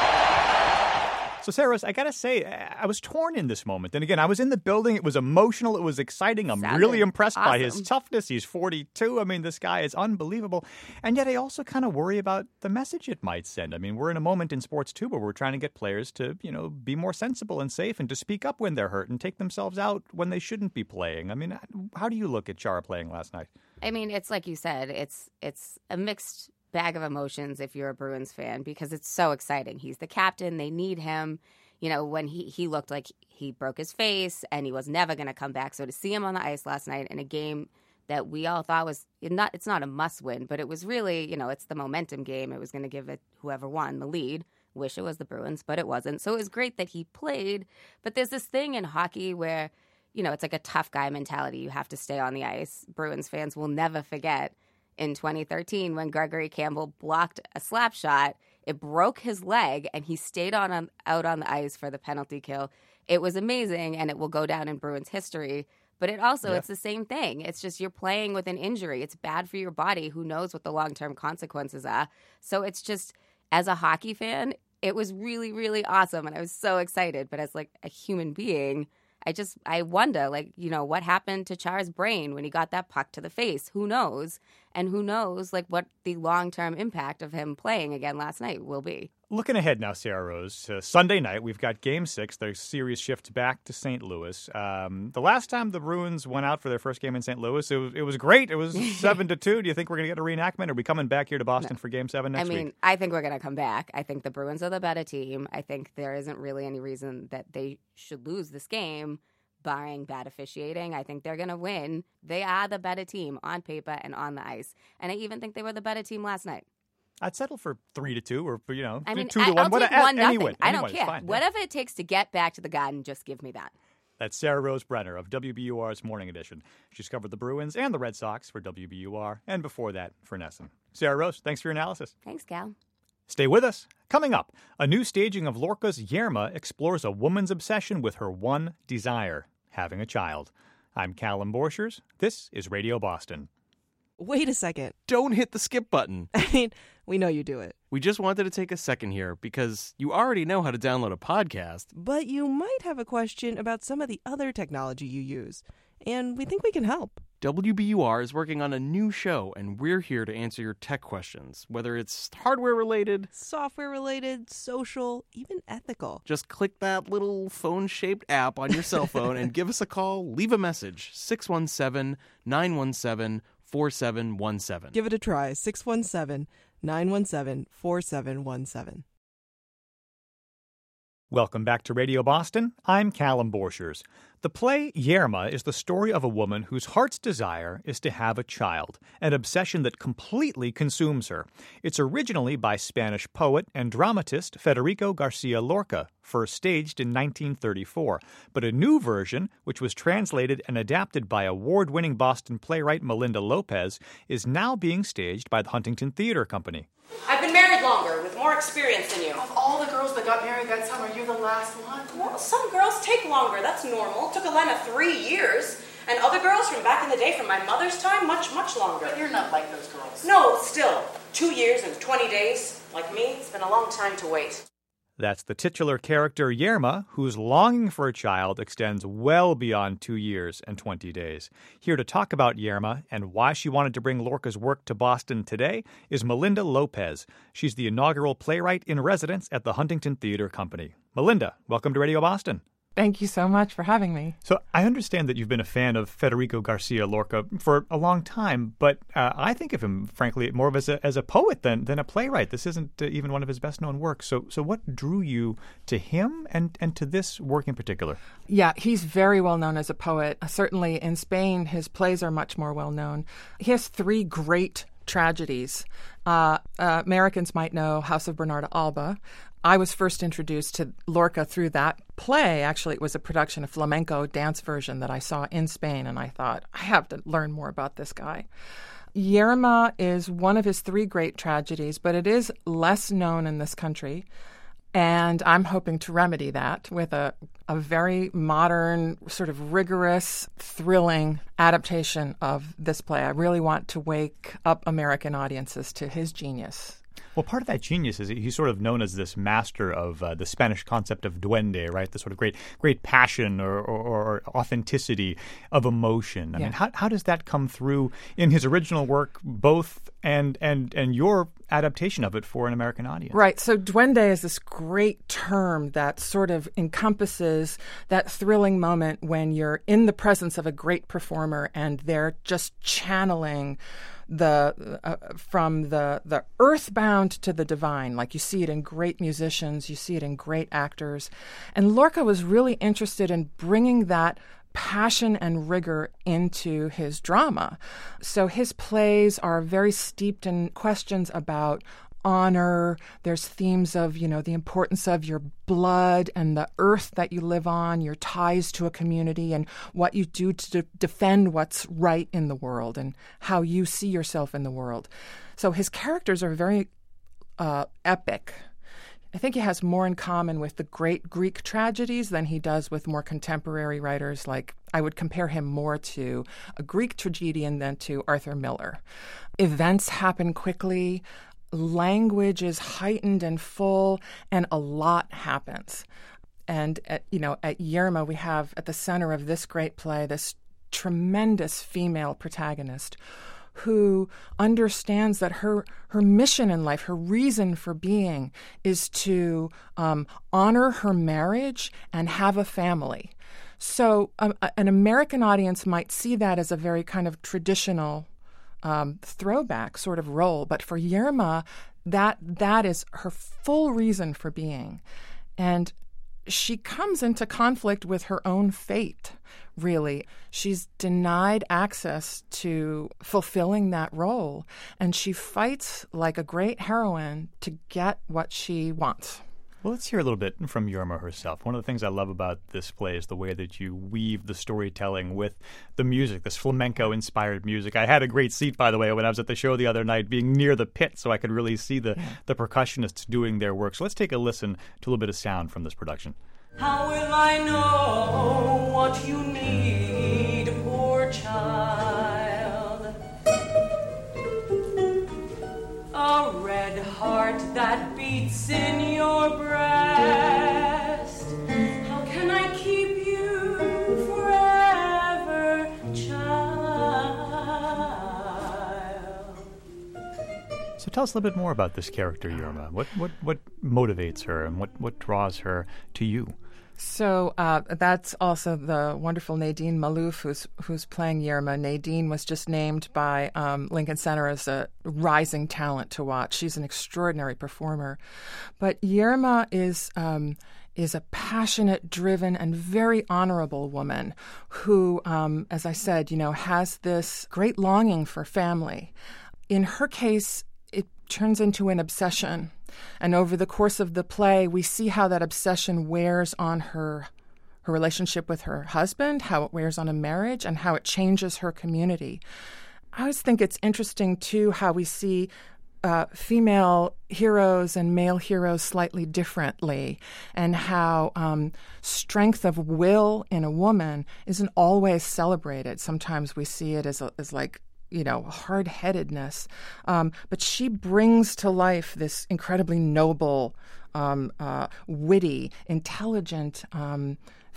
So, Sarah, I got to say, I was torn in this moment. And again, I was in the building. It was emotional. It was exciting. I'm Sounded really impressed by his awesome. toughness. He's forty-two. I mean, this guy is unbelievable. And yet I also kind of worry about the message it might send. I mean, we're in a moment in sports, too, where we're trying to get players to, you know, be more sensible and safe and to speak up when they're hurt and take themselves out when they shouldn't be playing. I mean, how do you look at Chara playing last night? I mean, it's like you said, it's it's a mixed bag of emotions if you're a Bruins fan because it's so exciting. He's the captain. They need him. You know, when he, he looked like he broke his face and he was never going to come back. So to see him on the ice last night in a game that we all thought was not, it's not a must win, but it was really, you know, it's the momentum game. It was going to give it whoever won the lead. Wish it was the Bruins, but it wasn't. So it was great that he played. But there's this thing in hockey where, you know, it's like a tough guy mentality. You have to stay on the ice. Bruins fans will never forget in twenty thirteen when Gregory Campbell blocked a slap shot. It broke his leg, and he stayed on, on out on the ice for the penalty kill. It was amazing, and it will go down in Bruins history. But it also, Yeah. it's the same thing. It's just you're playing with an injury. It's bad for your body. Who knows what the long-term consequences are? So it's just, as a hockey fan, it was really, really awesome. And I was so excited. But as like a human being, I just, I wonder, like, you know, what happened to Char's brain when he got that puck to the face? Who knows? And who knows, like, what the long-term impact of him playing again last night will be. Looking ahead now, Sarah Rose, to Sunday night, we've got Game six. Their series shifts back to Saint Louis. Um, the last time the Bruins went out for their first game in Saint Louis, it was, it was great. It was seven to two. Do you think we're going to get a reenactment? Or are we coming back here to Boston No. for Game seven next I mean, week? I think we're going to come back. I think the Bruins are the better team. I think there isn't really any reason that they should lose this game, barring bad officiating. I think they're going to win. They are the better team on paper and on the ice. And I even think they were the better team last night. I'd settle for three to two or, you know, I mean, two I, to one. I'll What- take a- one any nothing. win. I Any don't win is care. fine, yeah. Whatever it takes to get back to the Garden, just give me that. That's Sarah Rose Brenner of W B U R's Morning Edition. She's covered the Bruins and the Red Sox for W B U R, and before that, for Nesson. Sarah Rose, thanks for your analysis. Thanks, Cal. Stay with us. Coming up, a new staging of Lorca's Yerma explores a woman's obsession with her one desire, having a child. I'm Callum Borchers. This is Radio Boston. Wait a second. Don't hit the skip button. I mean, we know you do it. We just wanted to take a second here because you already know how to download a podcast. But you might have a question about some of the other technology you use, and we think we can help. W B U R is working on a new show, and we're here to answer your tech questions, whether it's hardware-related, Software-related, social, even ethical. just click that little phone-shaped app on your cell phone and give us a call, leave a message, six one seven, nine one seven, four seven one seven. Give it a try, six one seven, nine one seven, four seven one seven. Welcome back to Radio Boston. I'm Callum Borchers. The play Yerma is the story of a woman whose heart's desire is to have a child, an obsession that completely consumes her. It's originally by Spanish poet and dramatist Federico Garcia Lorca, first staged in nineteen thirty-four. But a new version, which was translated and adapted by award-winning Boston playwright Melinda Lopez, is now being staged by the Huntington Theater Company. I've been married longer, with more experience than you. Of all the girls that got married that summer, you're the last one. Well, some girls take longer. That's normal. It took Elena three years. And other girls from back in the day, from my mother's time, much, much longer. But you're not like those girls. No, still. Two years and twenty days. Like me, it's been a long time to wait. That's the titular character Yerma, whose longing for a child extends well beyond two years and twenty days. Here to talk about Yerma and why she wanted to bring Lorca's work to Boston today is Melinda Lopez. She's the inaugural playwright in residence at the Huntington Theater Company. Melinda, welcome to Radio Boston. Thank you so much for having me. So I understand that you've been a fan of Federico Garcia Lorca for a long time, but uh, I think of him, frankly, more of as a, as a poet than, than a playwright. This isn't uh, even one of his best-known works. So so what drew you to him and, and to this work in particular? Yeah, he's very well known as a poet. Certainly in Spain, his plays are much more well known. He has three great tragedies. Uh, uh, Americans might know House of Bernarda Alba. I was first introduced to Lorca through that play. Actually, it was a production, a flamenco dance version that I saw in Spain, and I thought, I have to learn more about this guy. Yerma is one of his three great tragedies, but it is less known in this country. And I'm hoping to remedy that with a, a very modern, sort of rigorous, thrilling adaptation of this play. I really want to wake up American audiences to his genius. Well, part of that genius is he's sort of known as this master of uh, the Spanish concept of duende, right? The sort of great great passion or, or, or authenticity of emotion. I Yeah. mean, how how does that come through in his original work, both and and and your adaptation of it for an American audience? Right. So duende is this great term that sort of encompasses that thrilling moment when you're in the presence of a great performer and they're just channeling the uh, from the the earthbound to the divine. Like you see it in great musicians, you see it in great actors. And Lorca was really interested in bringing that passion and rigor into his drama. So his plays are very steeped in questions about honor. There's themes of, you know, the importance of your blood and the earth that you live on, your ties to a community, and what you do to de- defend what's right in the world and how you see yourself in the world. So his characters are very uh, epic. I think he has more in common with the great Greek tragedies than he does with more contemporary writers. Like, I would compare him more to a Greek tragedian than to Arthur Miller. Events happen quickly, language is heightened and full, and a lot happens. And, at, you know, at Yerma, we have at the center of this great play this tremendous female protagonist who understands that her her mission in life, her reason for being, is to um, honor her marriage and have a family. So um, an American audience might see that as a very kind of traditional um, throwback sort of role, but for Yerma, that that is her full reason for being. And she comes into conflict with her own fate, really. She's denied access to fulfilling that role, and she fights like a great heroine to get what she wants. Well, let's hear a little bit from Yerma herself. One of the things I love about this play is the way that you weave the storytelling with the music, this flamenco-inspired music. I had a great seat, by the way, when I was at the show the other night, being near the pit, so I could really see the, the percussionists doing their work. So let's take a listen to a little bit of sound from this production. How will I know what you need, poor child? A red heart that beats in your breast. How can I keep you forever, child? So tell us a little bit more about this character, Yerma. What what what motivates her, and what, what draws her to you? So uh, that's also the wonderful Nadine Malouf, who's who's playing Yerma. Nadine was just named by um, Lincoln Center as a rising talent to watch. She's an extraordinary performer. But Yerma is um, is a passionate, driven, and very honorable woman who, um, as I said, you know, has this great longing for family. In her case, it turns into an obsession. And over the course of the play, we see how that obsession wears on her her relationship with her husband, how it wears on a marriage, and how it changes her community. I always think it's interesting, too, how we see uh, female heroes and male heroes slightly differently, and how um, strength of will in a woman isn't always celebrated. Sometimes we see it as, a, as like, you know, hard-headedness. Um, but she brings to life this incredibly noble, um, uh, witty, intelligent, um,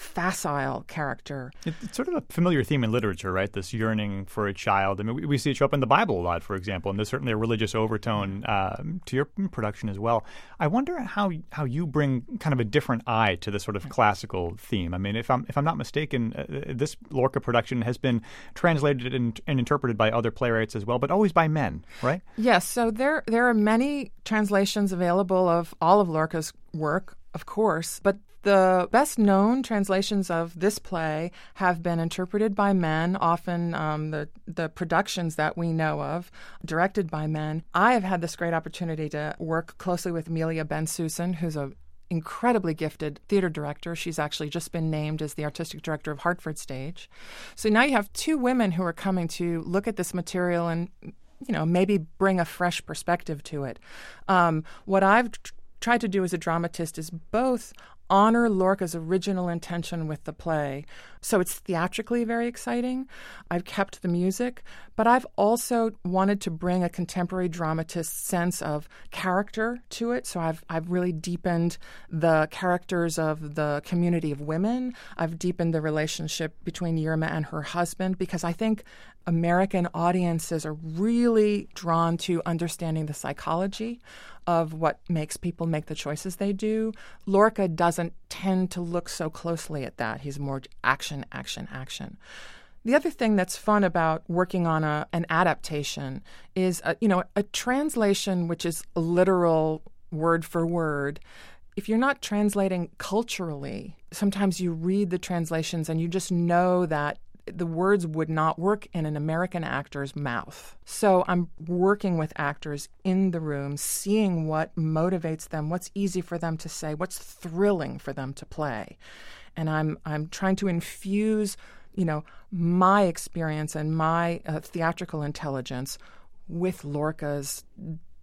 facile character. It, it's sort of a familiar theme in literature, right? This yearning for a child. I mean, we, we see it show up in the Bible a lot, for example, and there's certainly a religious overtone uh, to your production as well. I wonder how how you bring kind of a different eye to this sort of classical theme. I mean, if I'm if I'm not mistaken, uh, this Lorca production has been translated and, and interpreted by other playwrights as well, but always by men, right? Yes. So there there are many translations available of all of Lorca's work, of course, but the best-known translations of this play have been interpreted by men, often um, the, the productions that we know of, directed by men. I have had this great opportunity to work closely with Amelia Bensusan, who's a incredibly gifted theater director. She's actually just been named as the artistic director of Hartford Stage. So now you have two women who are coming to look at this material and, you know, maybe bring a fresh perspective to it. Um, what I've tr- tried to do as a dramatist is both honor Lorca's original intention with the play. So it's theatrically very exciting. I've kept the music, but I've also wanted to bring a contemporary dramatist's sense of character to it. So I've I've really deepened the characters of the community of women. I've deepened the relationship between Yerma and her husband, because I think American audiences are really drawn to understanding the psychology of what makes people make the choices they do. Lorca doesn't tend to look so closely at that. He's more action, action, action. The other thing that's fun about working on a, an adaptation is, a, you know, a translation which is literal word for word. If you're not translating culturally, sometimes you read the translations and you just know that the words would not work in an American actor's mouth. So I'm working with actors in the room, seeing what motivates them, what's easy for them to say, what's thrilling for them to play. And I'm I'm trying to infuse, you know, my experience and my uh, theatrical intelligence with Lorca's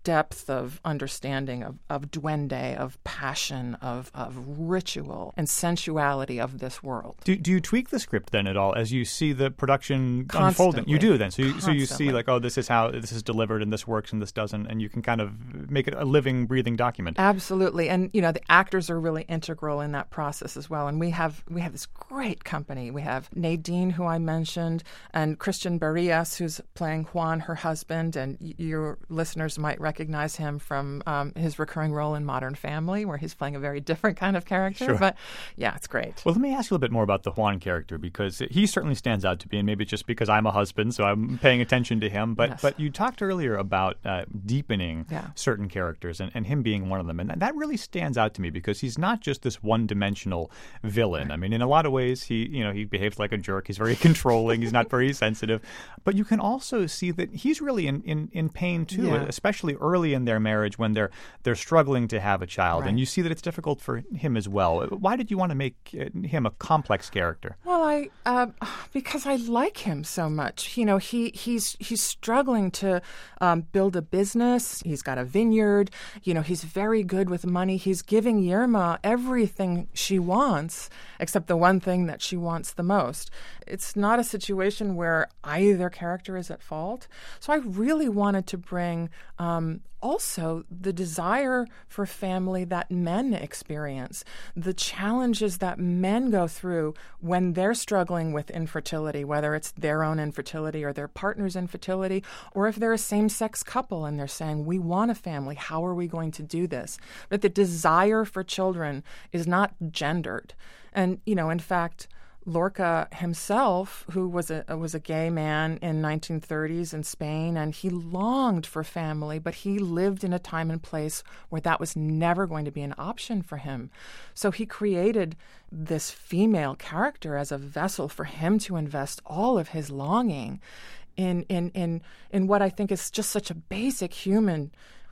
depth of understanding of, of duende, of passion, of, of ritual and sensuality of this world. Do, do you tweak the script then at all as you see the production Constantly. unfolding? You do then. So you, so you see Constantly. like, oh, this is how this is delivered and this works and this doesn't, and you can kind of make it a living, breathing document. Absolutely. And, you know, the actors are really integral in that process as well. And we have we have this great company. We have Nadine, who I mentioned, and Christian Barrias, who's playing Juan, her husband. And y- your listeners might recognize him from um, his recurring role in Modern Family, where he's playing a very different kind of character. Sure. But, yeah, it's great. Well, let me ask you a little bit more about the Juan character, because he certainly stands out to me, and maybe it's just because I'm a husband, so I'm paying attention to him. But Yes. but you talked earlier about uh, deepening Yeah. certain characters, and, and him being one of them. And that really stands out to me because he's not just this one-dimensional villain. I mean, in a lot of ways, he you know he behaves like a jerk. He's very controlling. He's not very sensitive. But you can also see that he's really in, in, in pain, too, Yeah. especially early in their marriage when they're they're struggling to have a child. Right. And you see that it's difficult for him as well. Why did you want to make uh, him a complex character? Well, I uh, because I like him so much. You know, he he's he's struggling to um, build a business. He's got a vineyard. You know, he's very good with money. He's giving Yerma everything she wants, except the one thing that she wants the most. It's not a situation where either character is at fault. So I really wanted to bring um, also the desire for family that men experience, the challenges that men go through when they're struggling with infertility, whether it's their own infertility or their partner's infertility, or if they're a same-sex couple and they're saying, we want a family, how are we going to do this? But the desire for children is not gendered. And, you know, in fact, Lorca himself, who was a was a gay man in nineteen thirties in Spain, and he longed for family, but he lived in a time and place where that was never going to be an option for him. So he created this female character as a vessel for him to invest all of his longing in in in in what I think is just such a basic human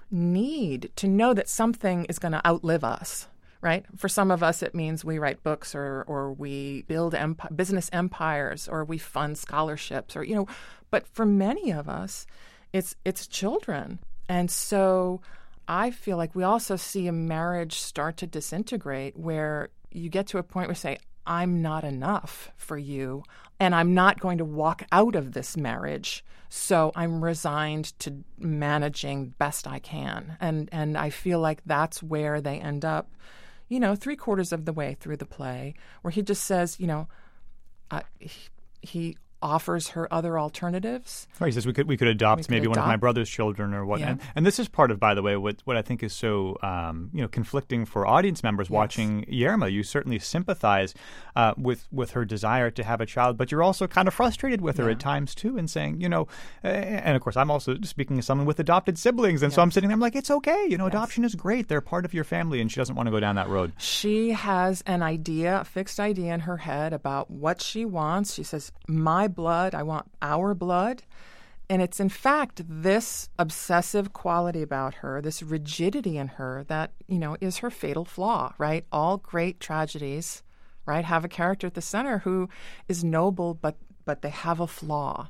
need to know that something is going to outlive us. Right? For some of us, it means we write books or or we build emp- business empires or we fund scholarships or, you know, but for many of us, it's it's children. And so I feel like we also see a marriage start to disintegrate where you get to a point where you say, I'm not enough for you and I'm not going to walk out of this marriage. So I'm resigned to managing best I can. And and I feel like that's where they end up, you know, three quarters of the way through the play, where he just says, you know, uh, he, he offers her other alternatives. Right, he says we could we could adopt We could maybe one of my adopt. brother's children or what. Yeah. And, and this is part of, by the way, what what I think is so um, you know conflicting for audience members Yes. watching Yerma. You certainly sympathize uh, with with her desire to have a child, but you're also kind of frustrated with her Yeah. at times too, and saying, you know, uh, and of course I'm also speaking as someone with adopted siblings, and so I'm sitting there, I'm like, it's okay, you know, adoption is great. They're part of your family, and she doesn't want to go down that road. She has an idea, a fixed idea in her head about what she wants. She says, my blood, I want our blood. And it's in fact this obsessive quality about her, this rigidity in her that, you know, is her fatal flaw, right? All great tragedies, right, have a character at the center who is noble, but but they have a flaw.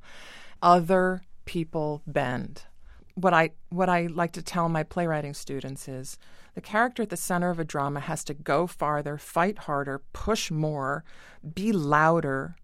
Other people bend. What I what I like to tell my playwriting students is the character at the center of a drama has to go farther, fight harder, push more, be louder,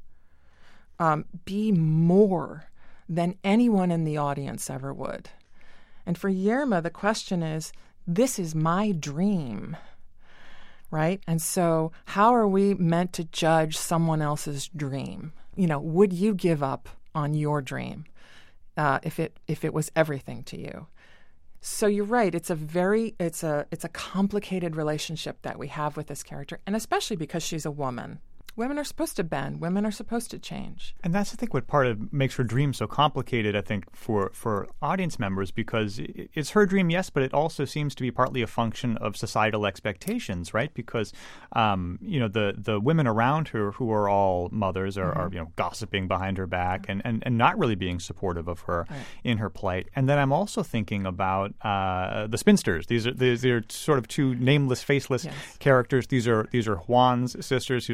um, be more than anyone in the audience ever would. And for Yerma, the question is, this is my dream, right? And so how are we meant to judge someone else's dream? You know, would you give up on your dream uh, if it if it was everything to you? So you're right. It's a very it's a it's a complicated relationship that we have with this character, and especially because she's a woman. Women are supposed to bend. Women are supposed to change. And that's, I think, what part of makes her dream so complicated, I think, for, for audience members, because it- it's her dream, yes, but it also seems to be partly a function of societal expectations, right? Because, um, you know, the, the women around her who are all mothers are, Mm-hmm. are you know, gossiping behind her back and, and, and not really being supportive of her Right. in her plight. And then I'm also thinking about uh, the spinsters. These are, these are sort of two nameless, faceless Yes. characters. These are, these are Juan's sisters who he brings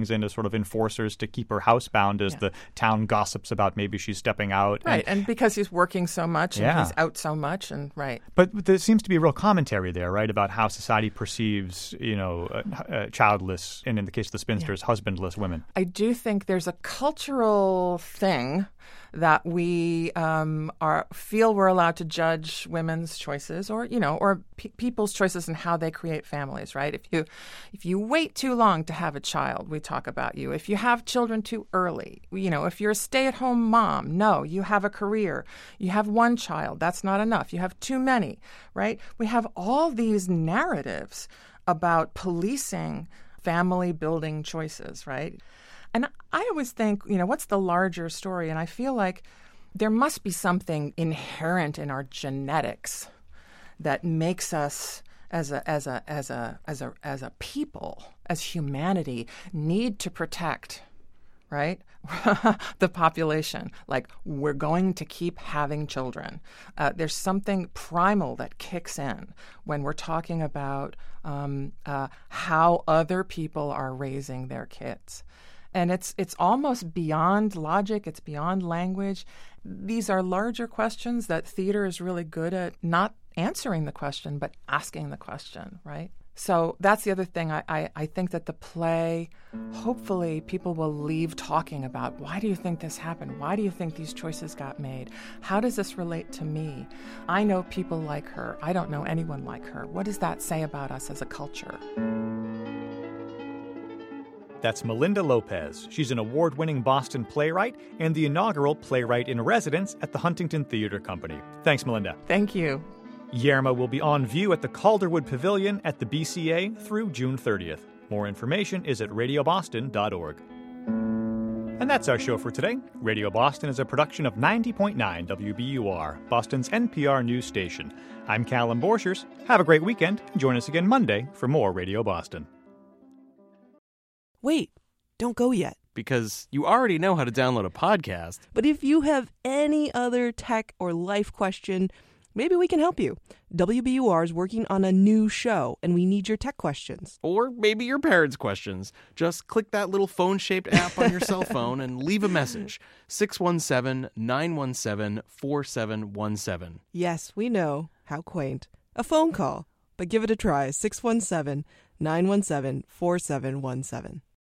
brings in as sort of enforcers to keep her housebound as Yeah. the town gossips about maybe she's stepping out. Right, and, and because he's working so much and Yeah. he's out so much, and right. But there seems to be a real commentary there, right, about how society perceives, you know, uh, uh, childless, and in the case of the spinsters, husbandless women. I do think there's a cultural thing that we um, are feel we're allowed to judge women's choices, or you know, or pe- people's choices and how they create families. Right? If you if you wait too long to have a child, we talk about you. If you have children too early, you know, if you're a stay-at-home mom, no, you have a career. You have one child, that's not enough. You have too many. Right? We have all these narratives about policing family building choices. Right? And I always think, you know, what's the larger story? And I feel like there must be something inherent in our genetics that makes us as a as a as a as a as a people, as humanity, need to protect, right? the population. Like, we're going to keep having children. Uh, there's something primal that kicks in when we're talking about um, uh, how other people are raising their kids. And it's it's almost beyond logic. It's beyond language. These are larger questions that theater is really good at not answering the question, but asking the question, right? So that's the other thing. I, I, I think that the play, hopefully people will leave talking about, why do you think this happened? Why do you think these choices got made? How does this relate to me? I know people like her. I don't know anyone like her. What does that say about us as a culture? That's Melinda Lopez. She's an award-winning Boston playwright and the inaugural playwright in residence at the Huntington Theater Company. Thanks, Melinda. Thank you. Yerma will be on view at the Calderwood Pavilion at the B C A through June thirtieth. More information is at radio boston dot org. And that's our show for today. Radio Boston is a production of ninety point nine W B U R, Boston's N P R news station. I'm Callum Borchers. Have a great weekend and join us again Monday for more Radio Boston. Wait, don't go yet. Because you already know how to download a podcast. But if you have any other tech or life question, maybe we can help you. W B U R is working on a new show, and we need your tech questions. Or maybe your parents' questions. Just click that little phone-shaped app on your cell phone and leave a message. six one seven, nine one seven, four seven one seven. Yes, we know. How quaint. A phone call. But give it a try. six one seven, nine one seven, four seven one seven.